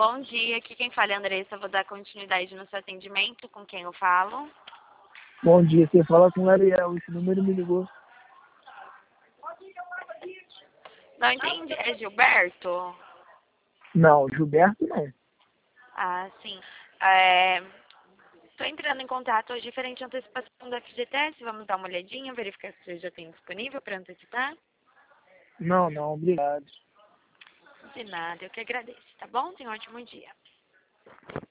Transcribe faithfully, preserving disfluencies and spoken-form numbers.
Bom dia, aqui quem fala é a Andressa, vou dar continuidade no seu atendimento, com quem eu falo? Bom dia, você fala com o Ariel, esse número me ligou. Não entendi, é Gilberto? Não, Gilberto não. Ah, sim. É, Estou entrando em contato hoje referente à antecipação do F G T S, vamos dar uma olhadinha, verificar se você já tem disponível para antecipar? Não, não, obrigado. De nada, eu que agradeço, tá bom? Tenha um ótimo dia.